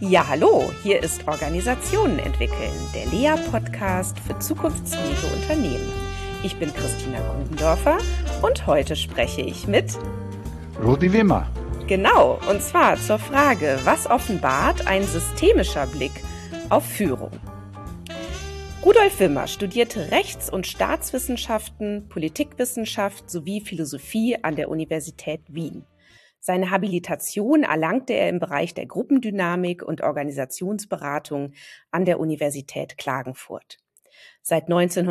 Ja, hallo, hier ist Organisationen entwickeln, der Lea-Podcast für zukunftsfähige Unternehmen. Ich bin Christina Gundendorfer und heute spreche ich mit Rudi Wimmer. Genau, und zwar zur Frage, was offenbart ein systemischer Blick auf Führung? Rudolf Wimmer studierte Rechts- und Staatswissenschaften, Politikwissenschaft sowie Philosophie an der Universität Wien. Seine Habilitation erlangte er im Bereich der Gruppendynamik und Organisationsberatung an der Universität Klagenfurt. Seit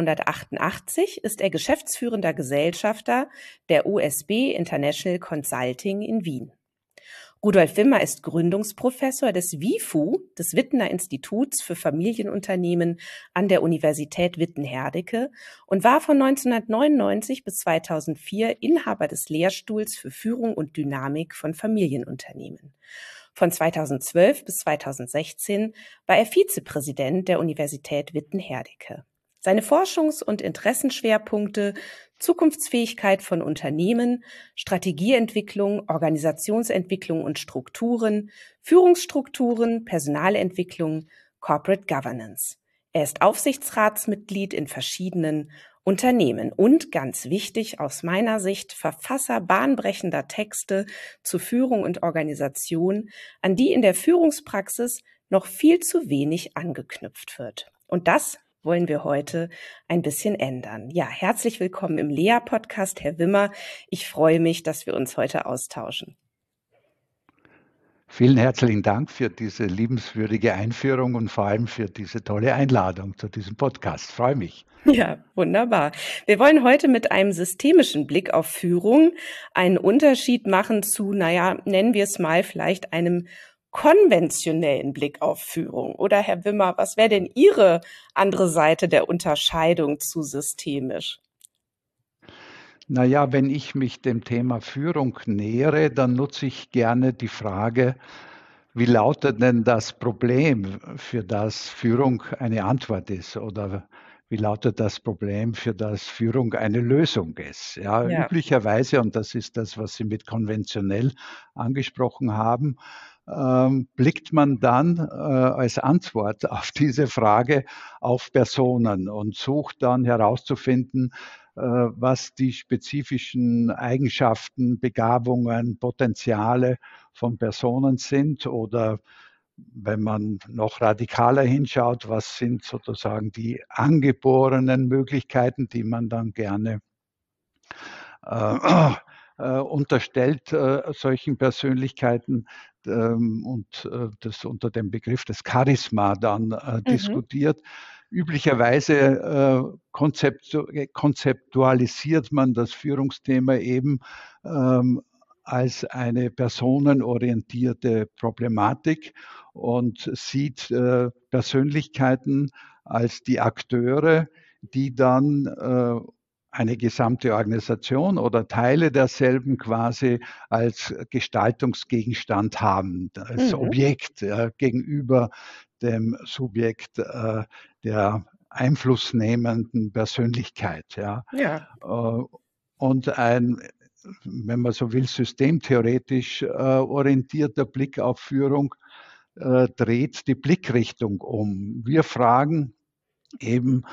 1988 ist er geschäftsführender Gesellschafter der USB International Consulting in Wien. Rudolf Wimmer ist Gründungsprofessor des WIFU, des Wittner Instituts für Familienunternehmen an der Universität Witten-Herdecke und war von 1999 bis 2004 Inhaber des Lehrstuhls für Führung und Dynamik von Familienunternehmen. Von 2012 bis 2016 war er Vizepräsident der Universität Witten-Herdecke. Seine Forschungs- und Interessenschwerpunkte Zukunftsfähigkeit von Unternehmen, Strategieentwicklung, Organisationsentwicklung und Strukturen, Führungsstrukturen, Personalentwicklung, Corporate Governance. Er ist Aufsichtsratsmitglied in verschiedenen Unternehmen und, ganz wichtig aus meiner Sicht, Verfasser bahnbrechender Texte zu Führung und Organisation, an die in der Führungspraxis noch viel zu wenig angeknüpft wird. Und das wollen wir heute ein bisschen ändern. Ja, herzlich willkommen im Lea-Podcast, Herr Wimmer. Ich freue mich, dass wir uns heute austauschen. Vielen herzlichen Dank für diese liebenswürdige Einführung und vor allem für diese tolle Einladung zu diesem Podcast. Ich freue mich. Ja, wunderbar. Wir wollen heute mit einem systemischen Blick auf Führung einen Unterschied machen zu, nennen wir es mal vielleicht einem konventionellen Blick auf Führung. Oder Herr Wimmer, was wäre denn Ihre andere Seite der Unterscheidung zu systemisch? Naja, wenn ich mich dem Thema Führung nähere, dann nutze ich gerne die Frage, wie lautet denn das Problem, für das Führung eine Antwort ist? Oder wie lautet das Problem, für das Führung eine Lösung ist? Ja, üblicherweise, und das ist das, was Sie mit konventionell angesprochen haben, blickt man dann als Antwort auf diese Frage auf Personen und sucht dann herauszufinden, was die spezifischen Eigenschaften, Begabungen, Potenziale von Personen sind oder wenn man noch radikaler hinschaut, was sind sozusagen die angeborenen Möglichkeiten, die man dann gerne unterstellt solchen Persönlichkeiten und das unter dem Begriff des Charisma dann diskutiert. Üblicherweise konzeptualisiert man das Führungsthema eben als eine personenorientierte Problematik und sieht Persönlichkeiten als die Akteure, die dann eine gesamte Organisation oder Teile derselben quasi als Gestaltungsgegenstand haben, als Objekt gegenüber dem Subjekt der einflussnehmenden Persönlichkeit. Ja. Und ein, wenn man so will, systemtheoretisch orientierter Blick auf Führung dreht die Blickrichtung um. Wir fragen eben,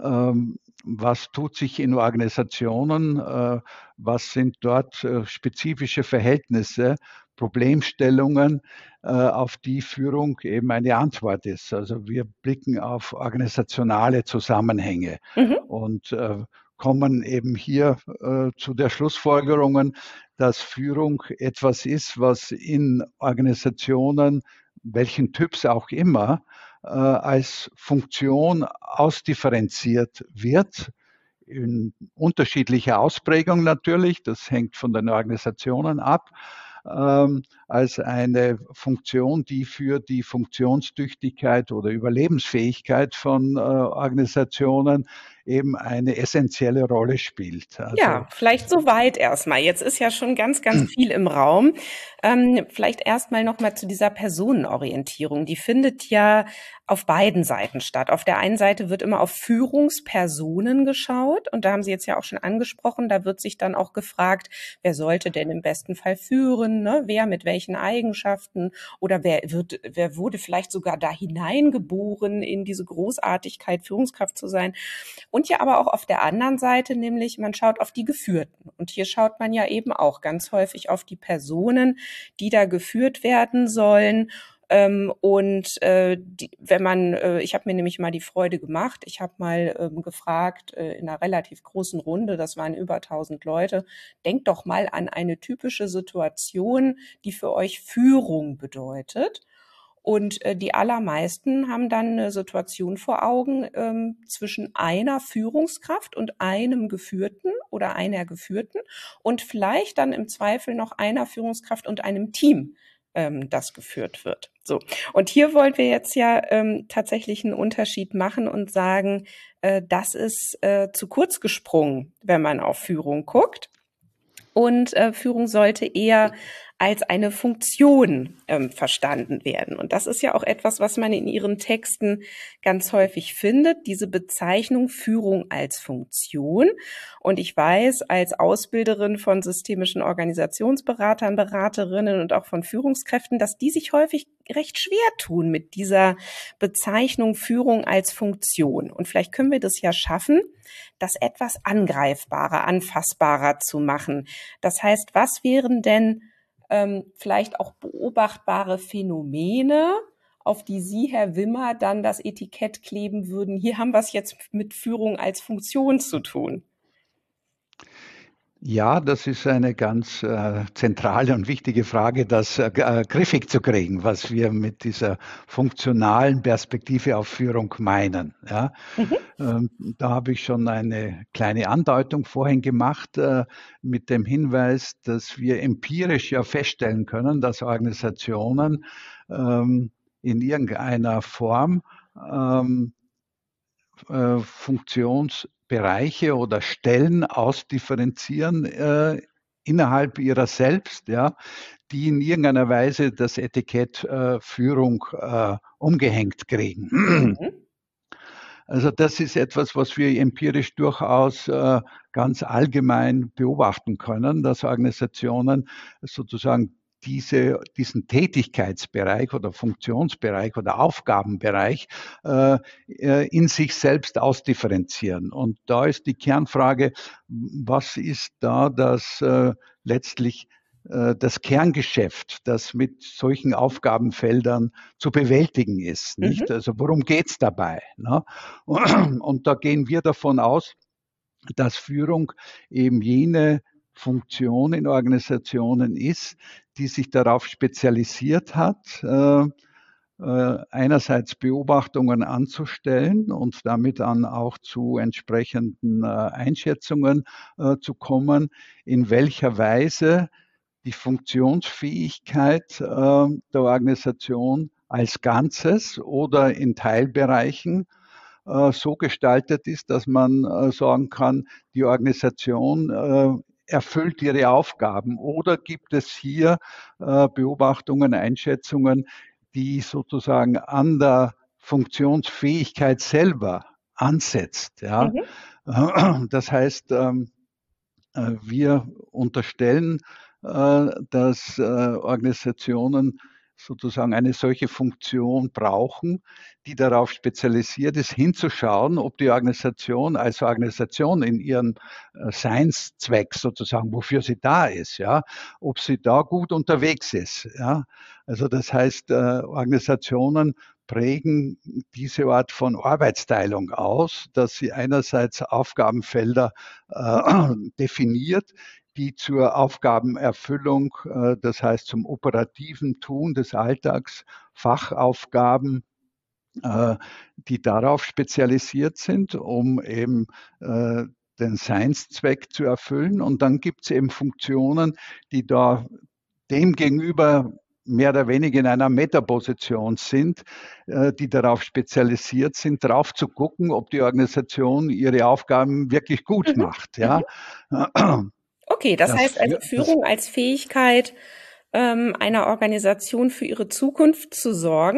was tut sich in Organisationen, was sind dort spezifische Verhältnisse, Problemstellungen, auf die Führung eben eine Antwort ist. Also wir blicken auf organisationale Zusammenhänge und kommen eben hier zu der Schlussfolgerungen, dass Führung etwas ist, was in Organisationen, welchen Typs auch immer, als Funktion ausdifferenziert wird, in unterschiedlicher Ausprägung natürlich, das hängt von den Organisationen ab, als eine Funktion, die für die Funktionstüchtigkeit oder Überlebensfähigkeit von Organisationen eben eine essentielle Rolle spielt. Also, ja, vielleicht soweit erstmal. Jetzt ist ja schon ganz viel im Raum. Vielleicht erstmal nochmal zu dieser Personenorientierung. Die findet ja auf beiden Seiten statt. Auf der einen Seite wird immer auf Führungspersonen geschaut und da haben Sie jetzt ja auch schon angesprochen, da wird sich dann auch gefragt, wer sollte denn im besten Fall führen, ne? Wer mit welchen Eigenschaften oder wer wurde vielleicht sogar da hineingeboren in diese Großartigkeit, Führungskraft zu sein. Und ja aber auch auf der anderen Seite, nämlich man schaut auf die Geführten. Und hier schaut man ja eben auch ganz häufig auf die Personen, die da geführt werden sollen. Wenn man, ich habe mir nämlich mal die Freude gemacht, ich habe mal gefragt in einer relativ großen Runde, das waren über 1000 Leute, denkt doch mal an eine typische Situation, die für euch Führung bedeutet. Und die allermeisten haben dann eine Situation vor Augen zwischen einer Führungskraft und einem Geführten oder einer Geführten und vielleicht dann im Zweifel noch einer Führungskraft und einem Team, das geführt wird. So. Und hier wollen wir jetzt ja tatsächlich einen Unterschied machen und sagen, das ist zu kurz gesprungen, wenn man auf Führung guckt. Und Führung sollte eher als eine Funktion verstanden werden. Und das ist ja auch etwas, was man in Ihren Texten ganz häufig findet, diese Bezeichnung Führung als Funktion. Und ich weiß, als Ausbilderin von systemischen Organisationsberatern, Beraterinnen und auch von Führungskräften, dass die sich häufig recht schwer tun mit dieser Bezeichnung Führung als Funktion. Und vielleicht können wir das ja schaffen, das etwas angreifbarer, anfassbarer zu machen. Das heißt, was wären denn vielleicht auch beobachtbare Phänomene, auf die Sie, Herr Wimmer, dann das Etikett kleben würden? Hier haben wir es jetzt mit Führung als Funktion zu tun. Ja, das ist eine ganz zentrale und wichtige Frage, das griffig zu kriegen, was wir mit dieser funktionalen Perspektive auf Führung meinen. Ja? Da habe ich schon eine kleine Andeutung vorhin gemacht mit dem Hinweis, dass wir empirisch ja feststellen können, dass Organisationen in irgendeiner Form Funktionsbereiche oder Stellen ausdifferenzieren innerhalb ihrer selbst, ja, die in irgendeiner Weise das Etikett Führung umgehängt kriegen. Also das ist etwas, was wir empirisch durchaus ganz allgemein beobachten können, dass Organisationen sozusagen diesen Tätigkeitsbereich oder Funktionsbereich oder Aufgabenbereich in sich selbst ausdifferenzieren. Und da ist die Kernfrage, was ist da das letztlich das Kerngeschäft, das mit solchen Aufgabenfeldern zu bewältigen ist. Nicht? Also worum geht es dabei? Ne? Und da gehen wir davon aus, dass Führung eben jene Funktion in Organisationen ist, die sich darauf spezialisiert hat, einerseits Beobachtungen anzustellen und damit dann auch zu entsprechenden Einschätzungen zu kommen, in welcher Weise die Funktionsfähigkeit der Organisation als Ganzes oder in Teilbereichen so gestaltet ist, dass man sagen kann, die Organisation erfüllt ihre Aufgaben, oder gibt es hier Beobachtungen, Einschätzungen, die sozusagen an der Funktionsfähigkeit selber ansetzt. Ja? Das heißt, wir unterstellen, dass Organisationen sozusagen eine solche Funktion brauchen, die darauf spezialisiert ist, hinzuschauen, ob die Organisation als Organisation in ihrem Seinszweck sozusagen, wofür sie da ist, ja, ob sie da gut unterwegs ist. Ja. Also das heißt, Organisationen prägen diese Art von Arbeitsteilung aus, dass sie einerseits Aufgabenfelder definiert, die zur Aufgabenerfüllung, das heißt zum operativen Tun des Alltags, Fachaufgaben, die darauf spezialisiert sind, um eben den Seinszweck zu erfüllen. Und dann gibt es eben Funktionen, die da demgegenüber mehr oder weniger in einer Metaposition sind, die darauf spezialisiert sind, drauf zu gucken, ob die Organisation ihre Aufgaben wirklich gut macht. Ja. Okay, das heißt also Führung als Fähigkeit, einer Organisation für ihre Zukunft zu sorgen.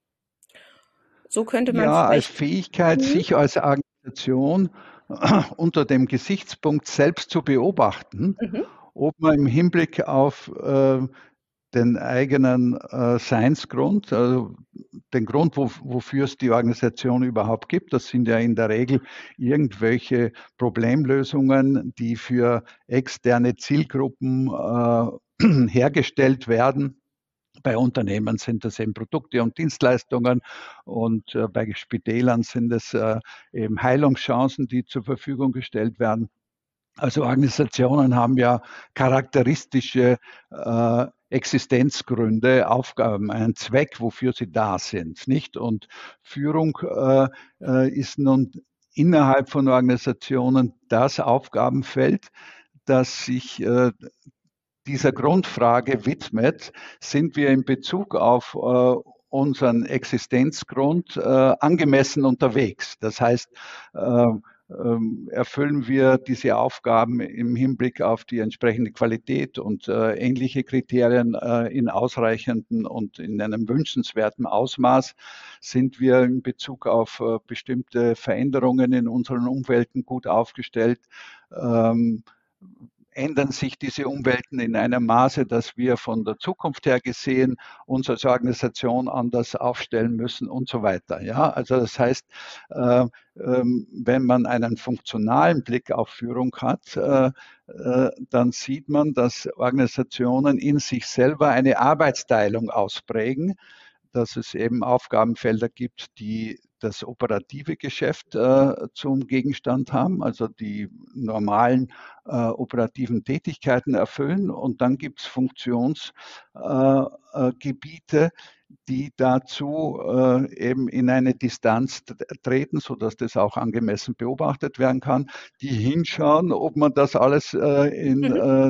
So könnte man ja, als Fähigkeit, sich als Organisation unter dem Gesichtspunkt selbst zu beobachten, ob man im Hinblick auf den eigenen Seinsgrund, also den Grund, wofür es die Organisation überhaupt gibt. Das sind ja in der Regel irgendwelche Problemlösungen, die für externe Zielgruppen hergestellt werden. Bei Unternehmen sind das eben Produkte und Dienstleistungen und bei Spitälern sind es eben Heilungschancen, die zur Verfügung gestellt werden. Also Organisationen haben ja charakteristische Existenzgründe, Aufgaben, einen Zweck, wofür sie da sind, nicht? Und Führung ist nun innerhalb von Organisationen das Aufgabenfeld, das sich dieser Grundfrage widmet. Sind wir in Bezug auf unseren Existenzgrund angemessen unterwegs? Das heißt, erfüllen wir diese Aufgaben im Hinblick auf die entsprechende Qualität und ähnliche Kriterien in ausreichenden und in einem wünschenswerten Ausmaß? Sind wir in Bezug auf bestimmte Veränderungen in unseren Umwelten gut aufgestellt? Ändern sich diese Umwelten in einem Maße, dass wir von der Zukunft her gesehen uns als Organisation anders aufstellen müssen und so weiter. Ja, also das heißt, wenn man einen funktionalen Blick auf Führung hat, dann sieht man, dass Organisationen in sich selber eine Arbeitsteilung ausprägen, dass es eben Aufgabenfelder gibt, die das operative Geschäft zum Gegenstand haben, also die normalen operativen Tätigkeiten erfüllen. Und dann gibt es Funktionsgebiete, die dazu eben in eine Distanz treten, sodass das auch angemessen beobachtet werden kann, die hinschauen, ob man das alles in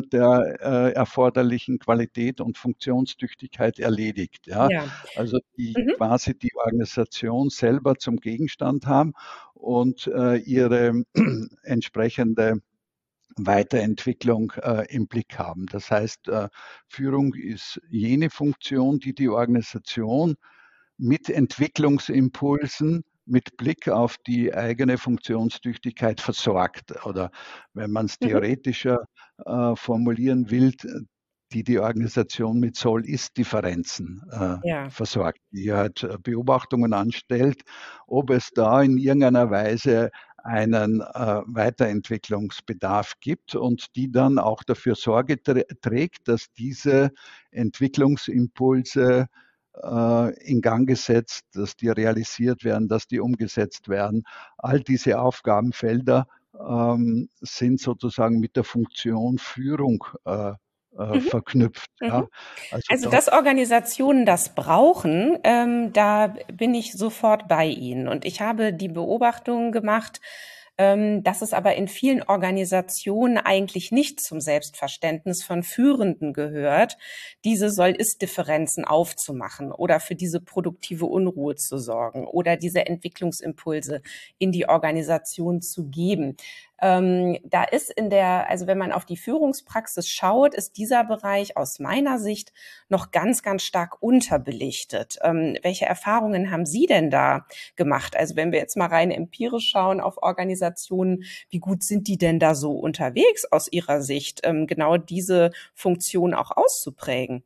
der erforderlichen Qualität und Funktionstüchtigkeit erledigt. Ja? Ja. Also die Mhm. quasi die Organisation selber zum Gegenstand haben und ihre entsprechende Weiterentwicklung im Blick haben. Das heißt, Führung ist jene Funktion, die die Organisation mit Entwicklungsimpulsen mit Blick auf die eigene Funktionstüchtigkeit versorgt. Oder wenn man es Mhm. theoretischer formulieren will, die Organisation mit Soll-Ist-Differenzen Ja. versorgt, die halt Beobachtungen anstellt, ob es da in irgendeiner Weise einen Weiterentwicklungsbedarf gibt und die dann auch dafür Sorge trägt, dass diese Entwicklungsimpulse in Gang gesetzt, dass die realisiert werden, dass die umgesetzt werden. All diese Aufgabenfelder sind sozusagen mit der Funktion Führung Mhm. verknüpft. Mhm. Ja. Also Also, da, dass Organisationen das brauchen, da bin ich sofort bei Ihnen. Und ich habe die Beobachtung gemacht, dass es aber in vielen Organisationen eigentlich nicht zum Selbstverständnis von Führenden gehört, diese Soll-Ist-Differenzen aufzumachen oder für diese produktive Unruhe zu sorgen oder diese Entwicklungsimpulse in die Organisation zu geben. Da ist also wenn man auf die Führungspraxis schaut, ist dieser Bereich aus meiner Sicht noch ganz, ganz stark unterbelichtet. Welche Erfahrungen haben Sie denn da gemacht? Also wenn wir jetzt mal rein empirisch schauen auf Organisationen, wie gut sind die denn da so unterwegs aus Ihrer Sicht, genau diese Funktion auch auszuprägen?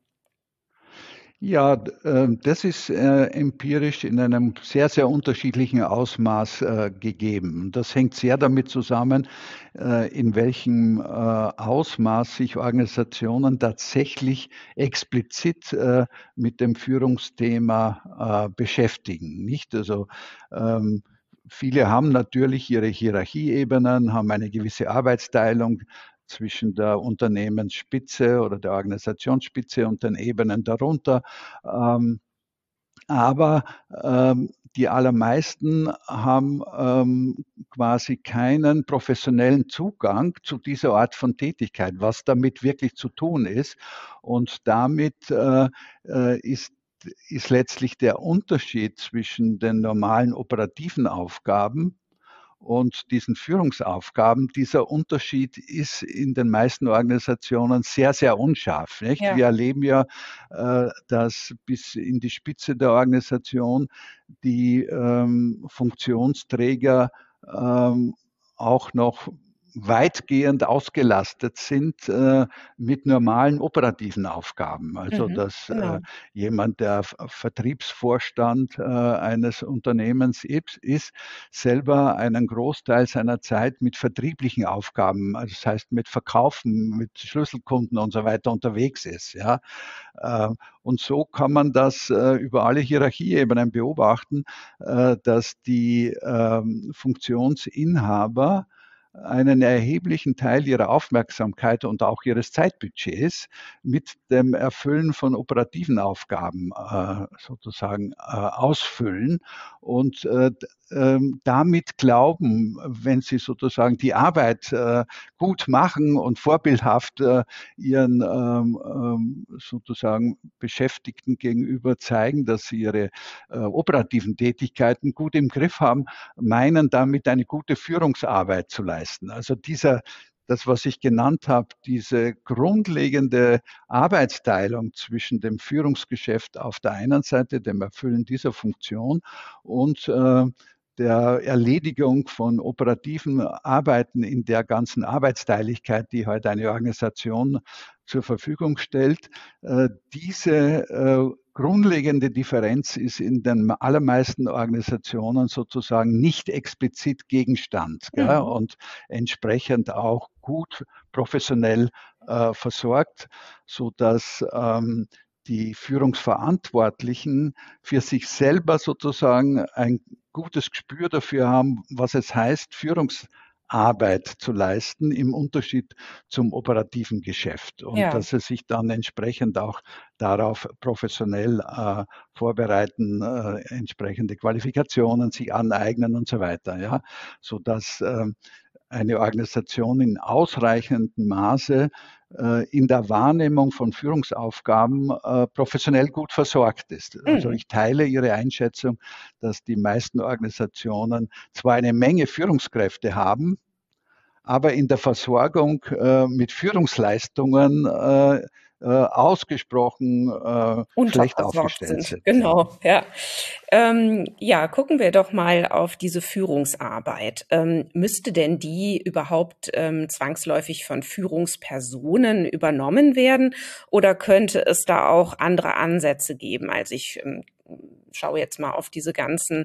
ja, das ist empirisch in einem sehr, sehr unterschiedlichen Ausmaß gegeben. Das hängt sehr damit zusammen, in welchem Ausmaß sich Organisationen tatsächlich explizit mit dem Führungsthema beschäftigen. Nicht? Also viele haben natürlich ihre Hierarchieebenen, haben eine gewisse Arbeitsteilung zwischen der Unternehmensspitze oder der Organisationsspitze und den Ebenen darunter. Ähm, aber die allermeisten haben quasi keinen professionellen Zugang zu dieser Art von Tätigkeit, was damit wirklich zu tun ist. Und damit ist letztlich der Unterschied zwischen den normalen operativen Aufgaben und diesen Führungsaufgaben, dieser Unterschied ist in den meisten Organisationen sehr, sehr unscharf. Nicht? Ja. Wir erleben ja, dass bis in die Spitze der Organisation die Funktionsträger auch noch weitgehend ausgelastet sind mit normalen operativen Aufgaben. Also Mhm. dass Genau. jemand, der Vertriebsvorstand eines Unternehmens ist, selber einen Großteil seiner Zeit mit vertrieblichen Aufgaben, also das heißt mit Verkaufen, mit Schlüsselkunden und so weiter unterwegs ist. Ja. Und so kann man das über alle Hierarchieebenen beobachten, dass die Funktionsinhaber einen erheblichen Teil ihrer Aufmerksamkeit und auch ihres Zeitbudgets mit dem Erfüllen von operativen Aufgaben sozusagen ausfüllen und damit glauben, wenn sie sozusagen die Arbeit gut machen und vorbildhaft ihren sozusagen Beschäftigten gegenüber zeigen, dass sie ihre operativen Tätigkeiten gut im Griff haben, meinen damit eine gute Führungsarbeit zu leisten. Also das, was ich genannt habe, diese grundlegende Arbeitsteilung zwischen dem Führungsgeschäft auf der einen Seite, dem Erfüllen dieser Funktion und der Erledigung von operativen Arbeiten in der ganzen Arbeitsteiligkeit, die heute eine Organisation zur Verfügung stellt. Diese grundlegende Differenz ist in den allermeisten Organisationen sozusagen nicht explizit Gegenstand, gell, Mhm. und entsprechend auch gut professionell versorgt, sodass die Führungsverantwortlichen für sich selber sozusagen ein gutes Gespür dafür haben, was es heißt, Führungsarbeit zu leisten im Unterschied zum operativen Geschäft und Ja. dass sie sich dann entsprechend auch darauf professionell vorbereiten, entsprechende Qualifikationen sich aneignen und so weiter, ja, sodass eine Organisation in ausreichendem Maße in der Wahrnehmung von Führungsaufgaben professionell gut versorgt ist. Also Mhm. ich teile Ihre Einschätzung, dass die meisten Organisationen zwar eine Menge Führungskräfte haben, aber in der Versorgung mit Führungsleistungen ausgesprochen schlecht Unterversorgt aufgestellt sind. sind. Ja. Genau, ja. Ja, gucken wir doch mal auf diese Führungsarbeit. Müsste denn die überhaupt zwangsläufig von Führungspersonen übernommen werden oder könnte es da auch andere Ansätze geben? Also ich schaue jetzt mal auf diese ganzen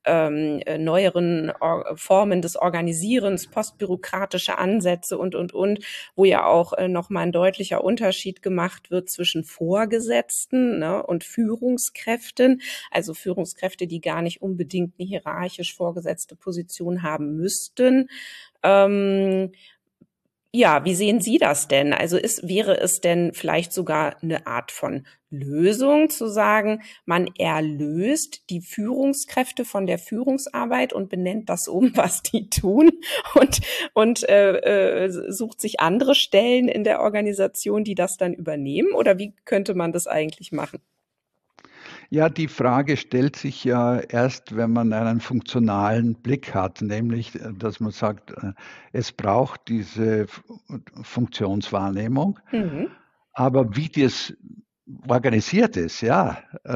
neueren Formen des Organisierens, postbürokratische Ansätze und, wo ja auch nochmal ein deutlicher Unterschied gemacht wird zwischen Vorgesetzten, ne, und Führungskräften. Also Führungskräfte, die gar nicht unbedingt eine hierarchisch vorgesetzte Position haben müssten. Ähm, ja, wie sehen Sie das denn? Also wäre es denn vielleicht sogar eine Art von Lösung zu sagen, man erlöst die Führungskräfte von der Führungsarbeit und benennt das um, was die tun und, und sucht sich andere Stellen in der Organisation, die das dann übernehmen? Oder wie könnte man das eigentlich machen? Ja, die Frage stellt sich ja erst, wenn man einen funktionalen Blick hat, nämlich, dass man sagt, es braucht diese Funktionswahrnehmung, Mhm. aber wie das organisiert ist, ja,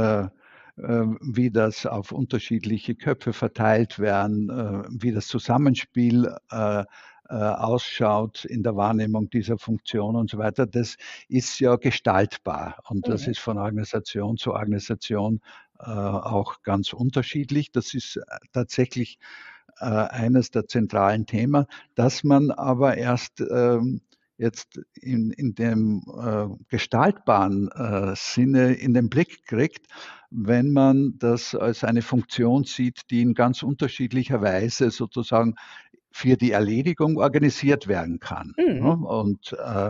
wie das auf unterschiedliche Köpfe verteilt werden, wie das Zusammenspiel ausschaut in der Wahrnehmung dieser Funktion und so weiter, das ist ja gestaltbar und das Mhm. ist von Organisation zu Organisation auch ganz unterschiedlich. Das ist tatsächlich eines der zentralen Themen, dass man aber erst jetzt in dem gestaltbaren Sinne in den Blick kriegt, wenn man das als eine Funktion sieht, die in ganz unterschiedlicher Weise sozusagen für die Erledigung organisiert werden kann. Ne? Mhm. Und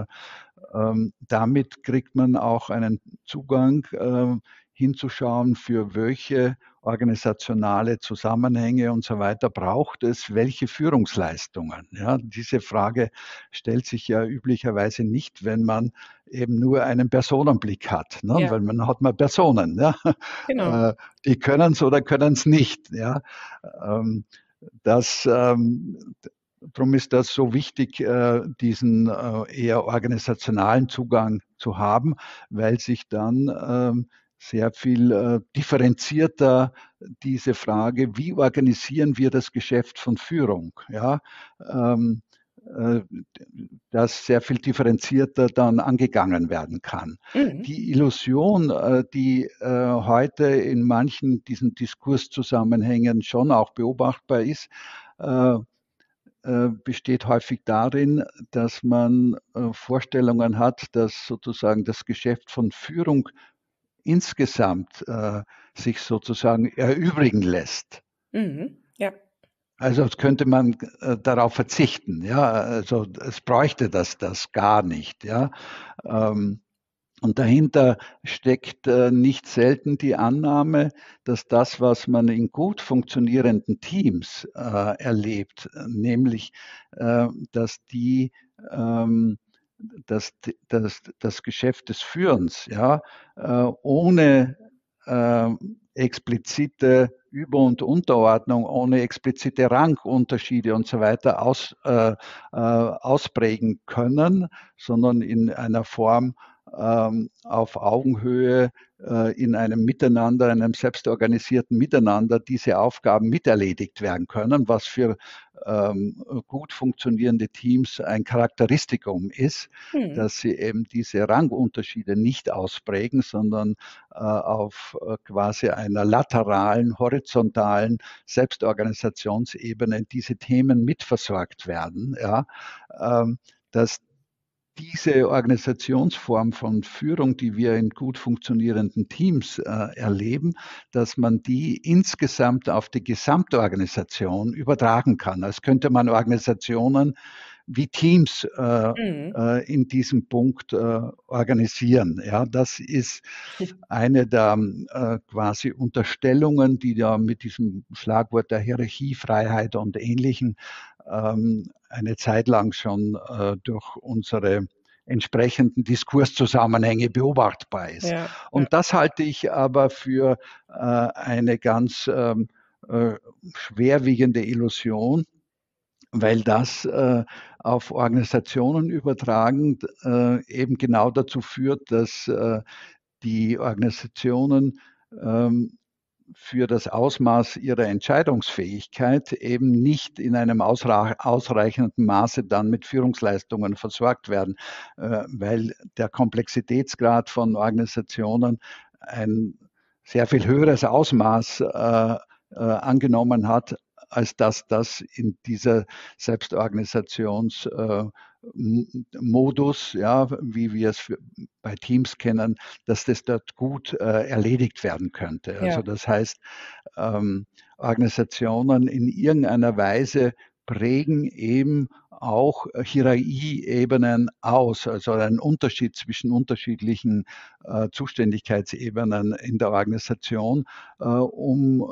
damit kriegt man auch einen Zugang hinzuschauen, für welche organisationale Zusammenhänge und so weiter braucht es welche Führungsleistungen. Ja, diese Frage stellt sich ja üblicherweise nicht, wenn man eben nur einen Personenblick hat, ne? Ja, Weil man hat mal Personen, ja? genau. Die können es oder können es nicht. Ja? Ähm, das, Darum ist das so wichtig, diesen eher organisationalen Zugang zu haben, weil sich dann sehr viel differenzierter diese Frage, wie organisieren wir das Geschäft von Führung, ja, ähm, das sehr viel differenzierter dann angegangen werden kann. Mhm. Die Illusion, die heute in manchen diesen Diskurszusammenhängen schon auch beobachtbar ist, besteht häufig darin, dass man Vorstellungen hat, dass sozusagen das Geschäft von Führung insgesamt sich sozusagen erübrigen lässt. Mhm. Ja. Also könnte man darauf verzichten, ja. Also es bräuchte das gar nicht, ja. Und dahinter steckt nicht selten die Annahme, dass das, was man in gut funktionierenden Teams erlebt, nämlich dass die ähm, das Geschäft des Führens, ja, ohne explizite Über- und Unterordnung, ohne explizite Rangunterschiede und so weiter ausprägen können, sondern in einer Form auf Augenhöhe in einem Miteinander, einem selbstorganisierten Miteinander diese Aufgaben miterledigt werden können, was für gut funktionierende Teams ein Charakteristikum ist, Mhm. dass sie eben diese Rangunterschiede nicht ausprägen, sondern auf quasi einer lateralen, horizontalen Selbstorganisationsebene diese Themen mitversorgt werden. Ja, dass diese Organisationsform von Führung, die wir in gut funktionierenden Teams erleben, dass man die insgesamt auf die Gesamtorganisation übertragen kann. Als könnte man Organisationen wie Teams Mhm. in diesem Punkt organisieren. Ja, das ist eine der quasi Unterstellungen, die ja mit diesem Schlagwort der Hierarchiefreiheit und Ähnlichem eine Zeit lang schon durch unsere entsprechenden Diskurszusammenhänge beobachtbar ist. Ja. Ja. Und das halte ich aber für eine ganz schwerwiegende Illusion, weil das auf Organisationen übertragen eben genau dazu führt, dass die Organisationen ähm, für das Ausmaß ihrer Entscheidungsfähigkeit eben nicht in einem ausreichenden Maße dann mit Führungsleistungen versorgt werden, weil der Komplexitätsgrad von Organisationen ein sehr viel höheres Ausmaß angenommen hat, als dass das in dieser Selbstorganisationsmodus, ja, wie wir es bei Teams kennen, dass das dort gut erledigt werden könnte. Also Ja. das heißt, Organisationen in irgendeiner Weise prägen eben auch Hierarchieebenen aus, also einen Unterschied zwischen unterschiedlichen Zuständigkeitsebenen in der Organisation, um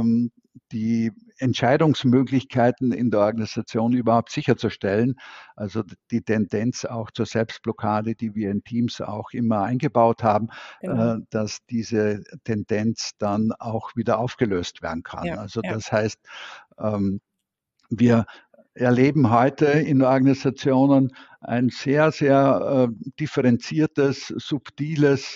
die Entscheidungsmöglichkeiten in der Organisation überhaupt sicherzustellen. Also die Tendenz auch zur Selbstblockade, die wir in Teams auch immer eingebaut haben, Genau. dass diese Tendenz dann auch wieder aufgelöst werden kann. Ja. Also Ja. das heißt, ähm, wir erleben heute in Organisationen ein sehr, sehr differenziertes, subtiles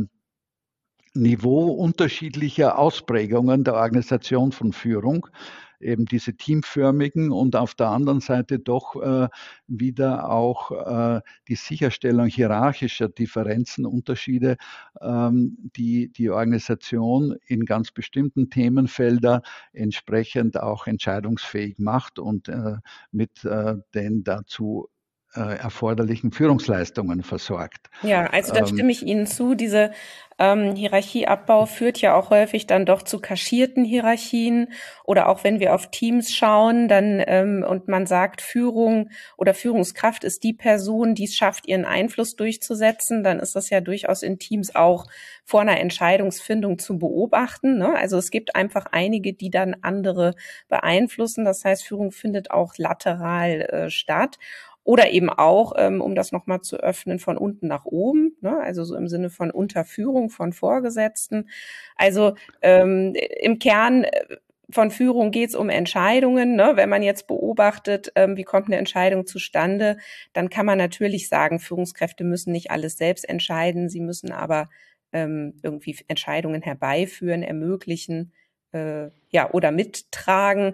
Niveau unterschiedlicher Ausprägungen der Organisation von Führung, eben diese teamförmigen und auf der anderen Seite doch wieder auch die Sicherstellung hierarchischer Differenzen, Unterschiede, die die Organisation in ganz bestimmten Themenfeldern entsprechend auch entscheidungsfähig macht und mit den dazu erforderlichen Führungsleistungen versorgt. Ja, also da Ähm, stimme ich Ihnen zu. Diese Hierarchieabbau führt ja auch häufig dann doch zu kaschierten Hierarchien. Oder auch wenn wir auf Teams schauen, dann und man sagt, Führung oder Führungskraft ist die Person, die es schafft, ihren Einfluss durchzusetzen, dann ist das ja durchaus in Teams auch vor einer Entscheidungsfindung zu beobachten. Ne? Also es gibt einfach einige, die dann andere beeinflussen. Das heißt, Führung findet auch lateral statt. Oder eben auch, um das nochmal zu öffnen, von unten nach oben, ne? Also so im Sinne von Unterführung von Vorgesetzten. Also im Kern von Führung geht es um Entscheidungen. Ne? Wenn man jetzt beobachtet, wie kommt eine Entscheidung zustande, dann kann man natürlich sagen, Führungskräfte müssen nicht alles selbst entscheiden, sie müssen aber irgendwie Entscheidungen herbeiführen, ermöglichen, ja, oder mittragen.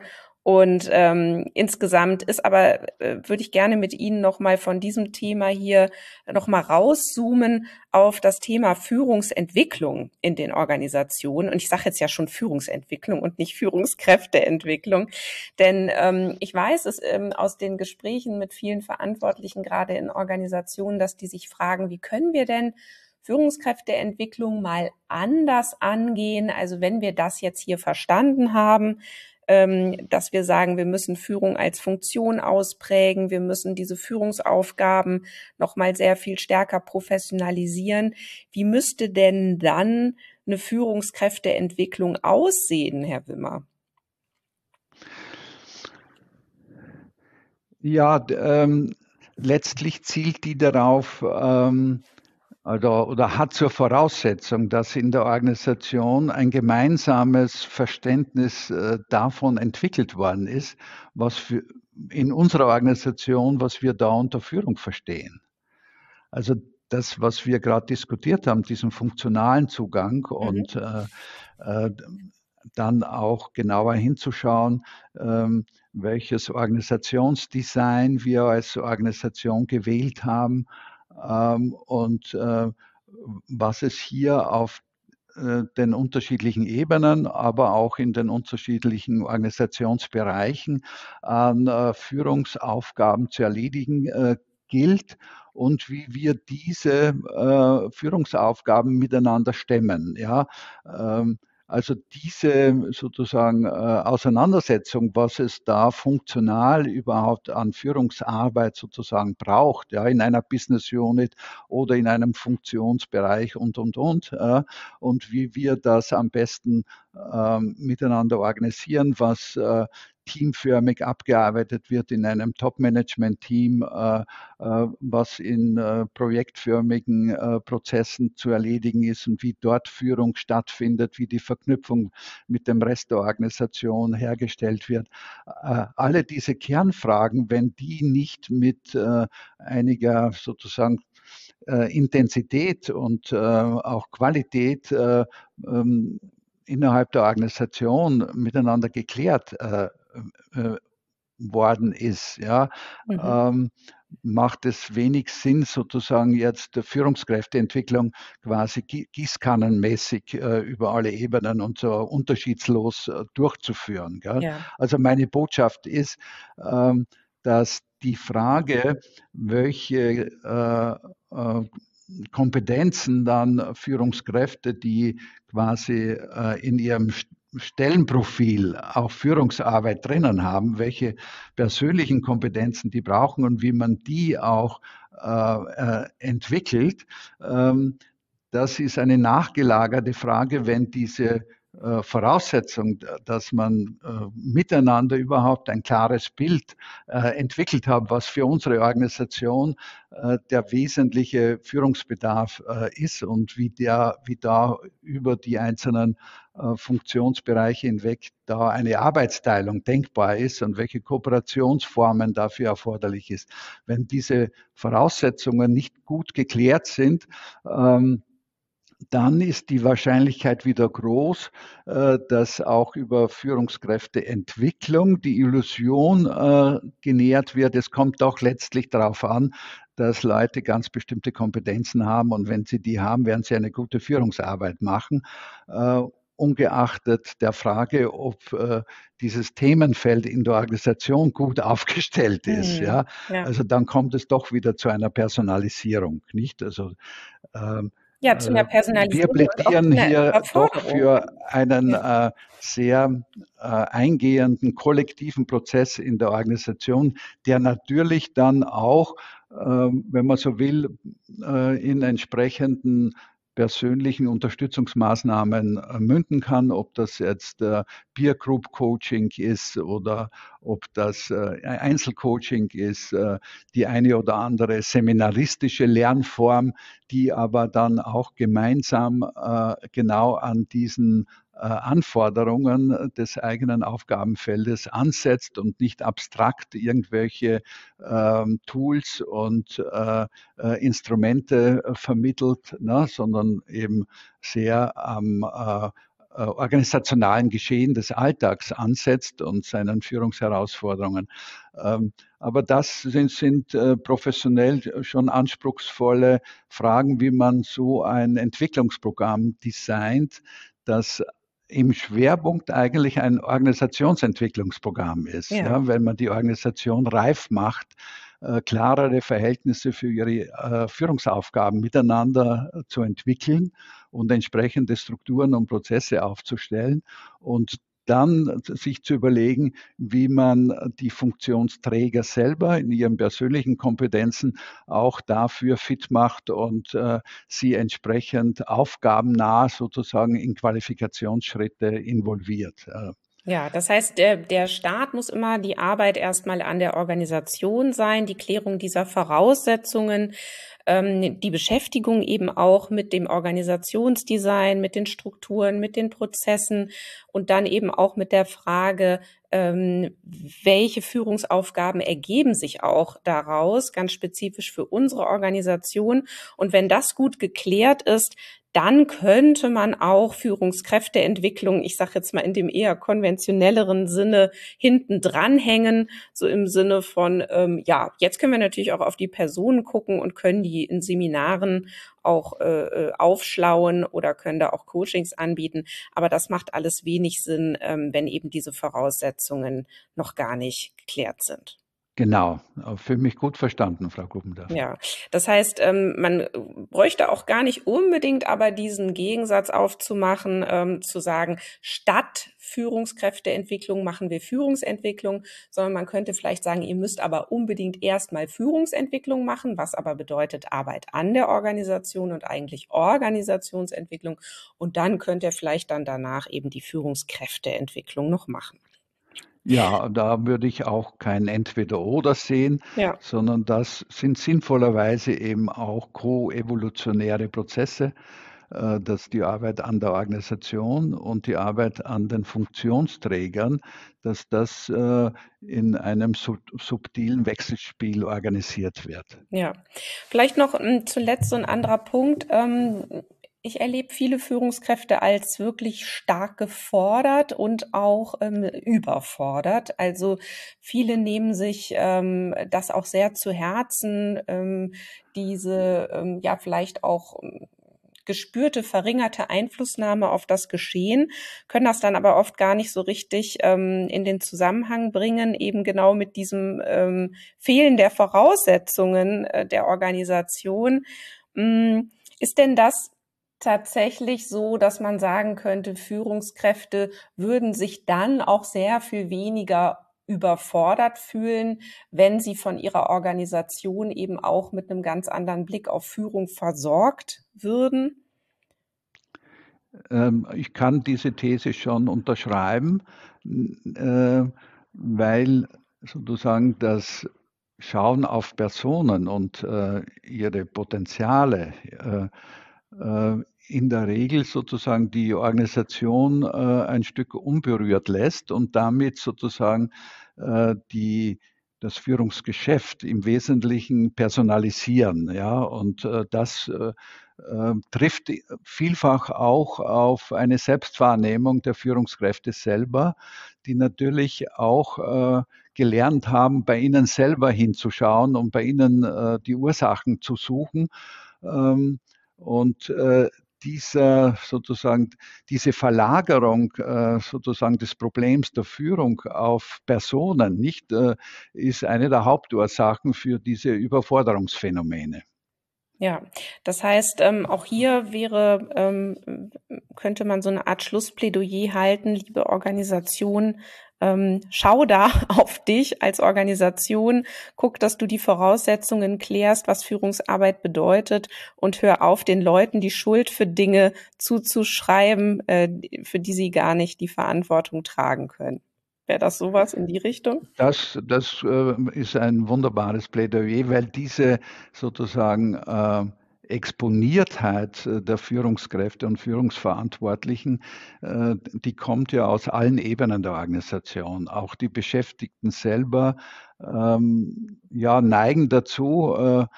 Und insgesamt ist aber, würde ich gerne mit Ihnen nochmal von diesem Thema hier nochmal rauszoomen auf das Thema Führungsentwicklung in den Organisationen. Und ich sage jetzt ja schon Führungsentwicklung und nicht Führungskräfteentwicklung. Denn ich weiß es aus den Gesprächen mit vielen Verantwortlichen, gerade in Organisationen, dass die sich fragen, wie können wir denn Führungskräfteentwicklung mal anders angehen? Also wenn wir das jetzt hier verstanden haben, dass wir sagen, wir müssen Führung als Funktion ausprägen, wir müssen diese Führungsaufgaben noch mal sehr viel stärker professionalisieren. Wie müsste denn dann eine Führungskräfteentwicklung aussehen, Herr Wimmer? Ja, letztlich zielt die darauf, oder hat zur Voraussetzung, dass in der Organisation ein gemeinsames Verständnis davon entwickelt worden ist, was in unserer Organisation, was wir da unter Führung verstehen. Also das, was wir gerade diskutiert haben, diesen funktionalen Zugang und dann auch genauer hinzuschauen, welches Organisationsdesign wir als Organisation gewählt haben und was es hier auf den unterschiedlichen Ebenen, aber auch in den unterschiedlichen Organisationsbereichen an Führungsaufgaben zu erledigen gilt und wie wir diese Führungsaufgaben miteinander stemmen. Ja? Also diese sozusagen Auseinandersetzung, was es da funktional überhaupt an Führungsarbeit sozusagen braucht, ja, in einer Business Unit oder in einem Funktionsbereich und, und wie wir das am besten miteinander organisieren, was teamförmig abgearbeitet wird in einem Top-Management-Team, was in projektförmigen Prozessen zu erledigen ist und wie dort Führung stattfindet, wie die Verknüpfung mit dem Rest der Organisation hergestellt wird. Alle diese Kernfragen, wenn die nicht mit einiger sozusagen Intensität und auch Qualität innerhalb der Organisation miteinander geklärt worden ist, ja, macht es wenig Sinn, sozusagen jetzt Führungskräfteentwicklung quasi gießkannenmäßig über alle Ebenen und so unterschiedslos durchzuführen. Gell? Ja. Also meine Botschaft ist, dass die Frage, welche Kompetenzen dann Führungskräfte, die quasi in ihrem Stellenprofil auch Führungsarbeit drinnen haben, welche persönlichen Kompetenzen die brauchen und wie man die auch entwickelt. Das ist eine nachgelagerte Frage, wenn diese Voraussetzung, dass man miteinander überhaupt ein klares Bild entwickelt hat, was für unsere Organisation der wesentliche Führungsbedarf ist und wie da über die einzelnen Funktionsbereiche hinweg da eine Arbeitsteilung denkbar ist und welche Kooperationsformen dafür erforderlich ist. Wenn diese Voraussetzungen nicht gut geklärt sind, dann ist die Wahrscheinlichkeit wieder groß, dass auch über Führungskräfteentwicklung die Illusion genährt wird. Es kommt doch letztlich darauf an, dass Leute ganz bestimmte Kompetenzen haben und wenn sie die haben, werden sie eine gute Führungsarbeit machen. Ungeachtet der Frage, ob dieses Themenfeld in der Organisation gut aufgestellt ist. Ja? Also dann kommt es doch wieder zu einer Personalisierung. Nicht? Also ja, zu einer wir Personalisierung und auch zu plädieren einer hier doch Überforderung. für einen sehr eingehenden kollektiven Prozess in der Organisation, der natürlich dann auch, wenn man so will, in entsprechenden persönlichen Unterstützungsmaßnahmen münden kann, ob das jetzt Peer Group Coaching ist oder ob das Einzelcoaching ist, die eine oder andere seminaristische Lernform, die aber dann auch gemeinsam genau an diesen Anforderungen des eigenen Aufgabenfeldes ansetzt und nicht abstrakt irgendwelche Tools und Instrumente vermittelt, ne, sondern eben sehr am organisationalen Geschehen des Alltags ansetzt und seinen Führungsherausforderungen. Aber das sind professionell schon anspruchsvolle Fragen, wie man so ein Entwicklungsprogramm designt, das im Schwerpunkt eigentlich ein Organisationsentwicklungsprogramm ist. Ja. Ja, wenn man die Organisation reif macht, klarere Verhältnisse für ihre Führungsaufgaben miteinander zu entwickeln und entsprechende Strukturen und Prozesse aufzustellen und dann sich zu überlegen, wie man die Funktionsträger selber in ihren persönlichen Kompetenzen auch dafür fit macht und sie entsprechend aufgabennah sozusagen in Qualifikationsschritte involviert. Ja, das heißt, der Staat muss immer die Arbeit erstmal an der Organisation sein, die Klärung dieser Voraussetzungen, die Beschäftigung eben auch mit dem Organisationsdesign, mit den Strukturen, mit den Prozessen und dann eben auch mit der Frage, welche Führungsaufgaben ergeben sich auch daraus, ganz spezifisch für unsere Organisation. Und wenn das gut geklärt ist, dann könnte man auch Führungskräfteentwicklung, ich sage jetzt mal in dem eher konventionelleren Sinne, hinten dranhängen, so im Sinne von, ja, jetzt können wir natürlich auch auf die Personen gucken und können die in Seminaren auch aufschlauen oder können da auch Coachings anbieten. Aber das macht alles wenig Sinn, wenn eben diese Voraussetzungen noch gar nicht geklärt sind. Genau, für mich gut verstanden, Frau Gruppendorf. Ja, das heißt, man bräuchte auch gar nicht unbedingt aber diesen Gegensatz aufzumachen, zu sagen, statt Führungskräfteentwicklung machen wir Führungsentwicklung, sondern man könnte vielleicht sagen, ihr müsst aber unbedingt erstmal Führungsentwicklung machen, was aber bedeutet Arbeit an der Organisation und eigentlich Organisationsentwicklung. Und dann könnt ihr vielleicht dann danach eben die Führungskräfteentwicklung noch machen. Ja, da würde ich auch kein Entweder-Oder sehen, Ja. sondern das sind sinnvollerweise eben auch koevolutionäre Prozesse, dass die Arbeit an der Organisation und die Arbeit an den Funktionsträgern, dass das in einem subtilen Wechselspiel organisiert wird. Ja, vielleicht noch zuletzt so ein anderer Punkt. Ich erlebe viele Führungskräfte als wirklich stark gefordert und auch überfordert. Also viele nehmen sich das auch sehr zu Herzen, diese ja vielleicht auch gespürte, verringerte Einflussnahme auf das Geschehen, können das dann aber oft gar nicht so richtig in den Zusammenhang bringen, eben genau mit diesem Fehlen der Voraussetzungen der Organisation. Ist denn das tatsächlich so, dass man sagen könnte, Führungskräfte würden sich dann auch sehr viel weniger überfordert fühlen, wenn sie von ihrer Organisation eben auch mit einem ganz anderen Blick auf Führung versorgt würden? Ich kann diese These schon unterschreiben, weil sozusagen das Schauen auf Personen und ihre Potenziale in der Regel sozusagen die Organisation ein Stück unberührt lässt und damit sozusagen das Führungsgeschäft im Wesentlichen personalisieren. Ja, und das trifft vielfach auch auf eine Selbstwahrnehmung der Führungskräfte selber, die natürlich auch gelernt haben, bei ihnen selber hinzuschauen und bei ihnen die Ursachen zu suchen. Und diese Verlagerung sozusagen des Problems der Führung auf Personen nicht ist eine der Hauptursachen für diese Überforderungsphänomene. Ja, das heißt, auch hier könnte man so eine Art Schlussplädoyer halten, liebe Organisation, schau da auf dich als Organisation, guck, dass du die Voraussetzungen klärst, was Führungsarbeit bedeutet und hör auf, den Leuten die Schuld für Dinge zuzuschreiben, für die sie gar nicht die Verantwortung tragen können. Wäre das sowas in die Richtung? Das ist ein wunderbares Plädoyer, weil diese sozusagen Exponiertheit der Führungskräfte und Führungsverantwortlichen, die kommt ja aus allen Ebenen der Organisation. Auch die Beschäftigten selber ja, neigen dazu,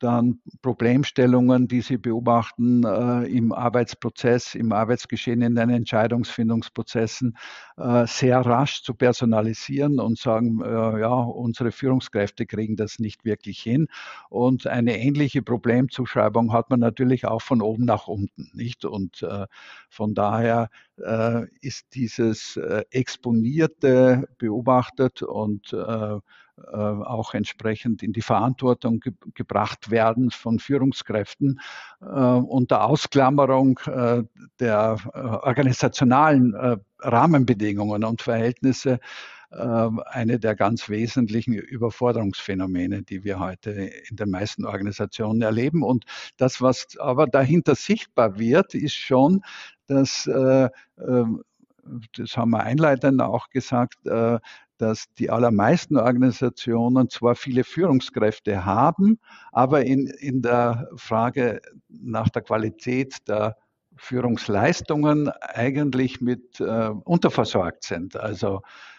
dann Problemstellungen, die Sie beobachten im Arbeitsprozess, im Arbeitsgeschehen, in den Entscheidungsfindungsprozessen, sehr rasch zu personalisieren und sagen, ja, unsere Führungskräfte kriegen das nicht wirklich hin. Und eine ähnliche Problemzuschreibung hat man natürlich auch von oben nach unten, nicht? Und von daher ist dieses exponierte, beobachtet und auch entsprechend in die Verantwortung gebracht werden von Führungskräften unter Ausklammerung der organisationalen Rahmenbedingungen und Verhältnisse eine der ganz wesentlichen Überforderungsphänomene, die wir heute in den meisten Organisationen erleben. Und das, was aber dahinter sichtbar wird, ist schon, dass, das haben wir einleitend auch gesagt, dass die allermeisten Organisationen zwar viele Führungskräfte haben, aber in der Frage nach der Qualität der Führungsleistungen eigentlich mit unterversorgt sind. Also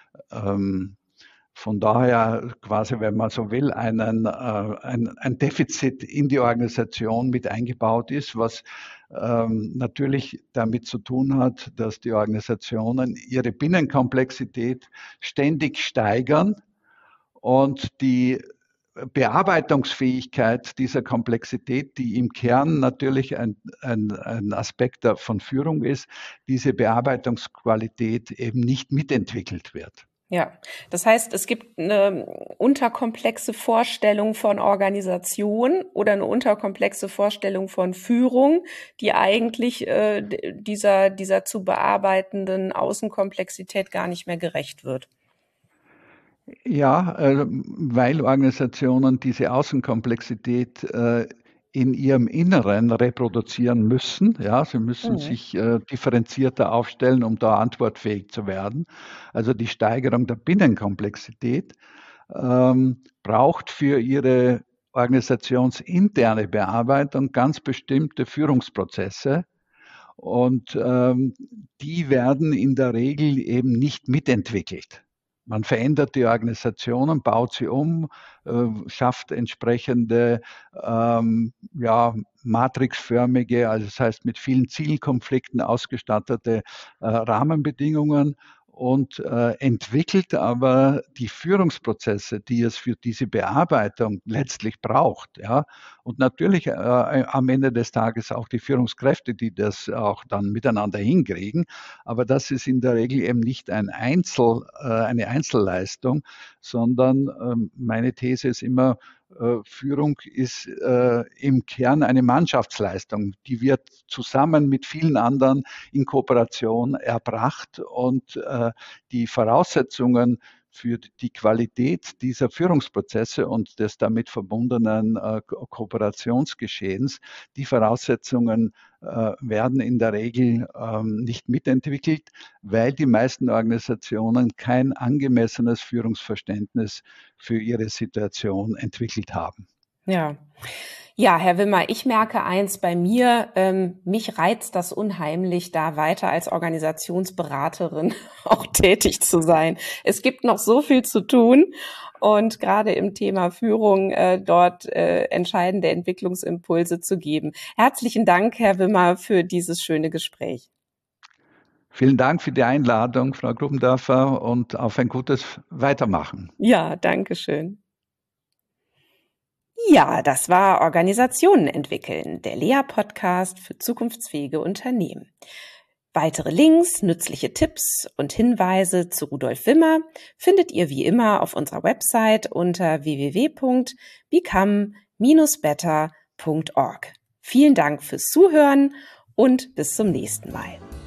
von daher quasi, wenn man so will, ein Defizit in die Organisation mit eingebaut ist, was natürlich damit zu tun hat, dass die Organisationen ihre Binnenkomplexität ständig steigern und die Bearbeitungsfähigkeit dieser Komplexität, die im Kern natürlich ein Aspekt von Führung ist, diese Bearbeitungsqualität eben nicht mitentwickelt wird. Ja, das heißt, es gibt eine unterkomplexe Vorstellung von Organisation oder eine unterkomplexe Vorstellung von Führung, die eigentlich dieser zu bearbeitenden Außenkomplexität gar nicht mehr gerecht wird. Ja, weil Organisationen diese Außenkomplexität in ihrem Inneren reproduzieren müssen. Ja, sie müssen sich differenzierter aufstellen, um da antwortfähig zu werden. Also die Steigerung der Binnenkomplexität braucht für ihre organisationsinterne Bearbeitung ganz bestimmte Führungsprozesse. Und die werden in der Regel eben nicht mitentwickelt. Man verändert die Organisationen, baut sie um, schafft entsprechende matrixförmige, also das heißt mit vielen Zielkonflikten ausgestattete Rahmenbedingungen und entwickelt aber die Führungsprozesse, die es für diese Bearbeitung letztlich braucht. Ja? Und natürlich am Ende des Tages auch die Führungskräfte, die das auch dann miteinander hinkriegen. Aber das ist in der Regel eben nicht eine Einzelleistung, sondern meine These ist immer, Führung ist im Kern eine Mannschaftsleistung. Die wird zusammen mit vielen anderen in Kooperation erbracht und die Voraussetzungen für die Qualität dieser Führungsprozesse und des damit verbundenen Kooperationsgeschehens, die Voraussetzungen werden in der Regel nicht mitentwickelt, weil die meisten Organisationen kein angemessenes Führungsverständnis für ihre Situation entwickelt haben. Ja. Ja, Herr Wimmer, ich merke eins bei mir, mich reizt das unheimlich, da weiter als Organisationsberaterin auch tätig zu sein. Es gibt noch so viel zu tun und gerade im Thema Führung dort entscheidende Entwicklungsimpulse zu geben. Herzlichen Dank, Herr Wimmer, für dieses schöne Gespräch. Vielen Dank für die Einladung, Frau Grubendorfer, und auf ein gutes Weitermachen. Ja, danke schön. Ja, das war Organisationen entwickeln, der Lea-Podcast für zukunftsfähige Unternehmen. Weitere Links, nützliche Tipps und Hinweise zu Rudolf Wimmer findet ihr wie immer auf unserer Website unter www.become-better.org. Vielen Dank fürs Zuhören und bis zum nächsten Mal.